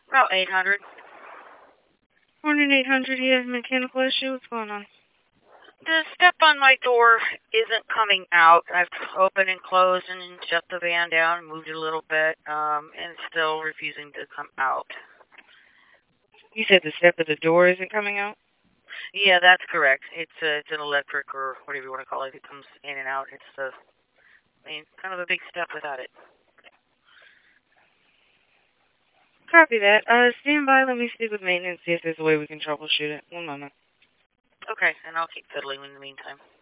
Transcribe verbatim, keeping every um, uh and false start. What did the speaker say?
About eight hundred. Morning, eight hundred. You have a mechanical issue. What's going on? The step on my door isn't coming out. I've opened and closed and then shut the van down, moved it a little bit, um, and it's still refusing to come out. You said the step of the door isn't coming out? Yeah, that's correct. It's uh, it's an electric or whatever you want to call it. It comes in and out. It's uh, I mean, kind of a big step without it. Copy that. Uh, stand by. Let me speak with maintenance, see if there's a way we can troubleshoot it. One moment. Okay, and I'll keep fiddling in the meantime.